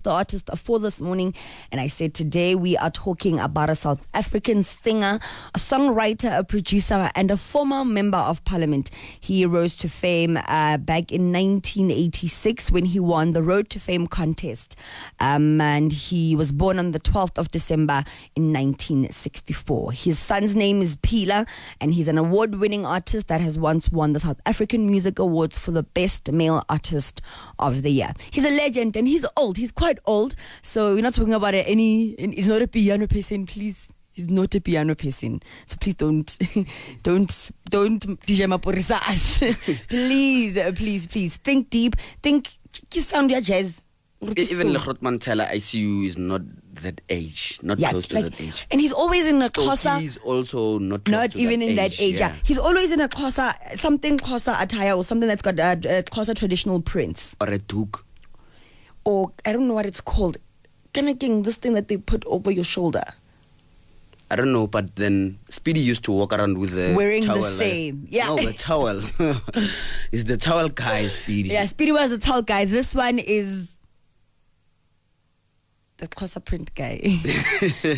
the artist for this morning, and I said today we are talking about a South African singer, a songwriter, a producer, and a former member of parliament. He rose to fame back in 1986 when he won the Road to Fame contest, and he was born on the 12th of December in 1964. His son's name is Phila, and he's an award-winning artist that has once won the South African Music Awards for the Best Male Artist of the Year. He's a legend, and he's old. He's quite old, so we're not talking about he's not a piano person, please. He's not a piano person, so please don't DJ Maporisa us. please think deep. Think you sound your jazz. Even Legrot Mantela, ICU is not that age, not close to that age. And he's always in a Xhosa. He's also not close to even that in age, that age. Yeah. He's always in a Xhosa, something Xhosa attire or something that's got a Xhosa traditional prints. Or a duke. Or I don't know what it's called. Kind of this thing that they put over your shoulder. I don't know, but then Speedy used to walk around with a wearing towel. The same. Yeah. No, the towel. It's the towel guy, Speedy. Yeah, Speedy was the towel guy. This one is the Xhosa print guy.